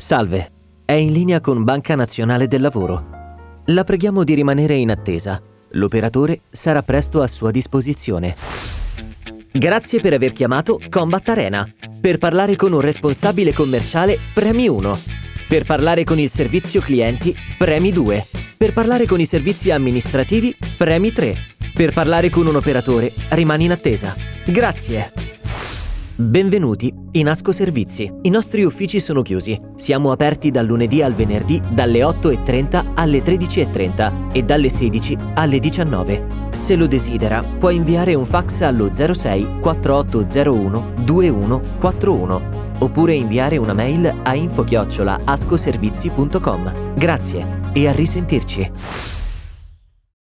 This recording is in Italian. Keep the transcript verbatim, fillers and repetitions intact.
Salve, è in linea con Banca Nazionale del Lavoro. La preghiamo di rimanere in attesa. L'operatore sarà presto a sua disposizione. Grazie per aver chiamato Combat Arena. Per parlare con un responsabile commerciale, premi uno. Per parlare con il servizio clienti, premi due. Per parlare con i servizi amministrativi, premi tre. Per parlare con un operatore, rimani in attesa. Grazie. Benvenuti in Asco Servizi. I nostri uffici sono chiusi. Siamo aperti dal lunedì al venerdì dalle otto e trenta alle tredici e trenta e dalle sedici alle diciannove. Se lo desidera, può inviare un fax allo zero sei quattro otto zero uno due uno quattro uno oppure inviare una mail a info chiocciola ascoservizi punto com. Grazie e a risentirci.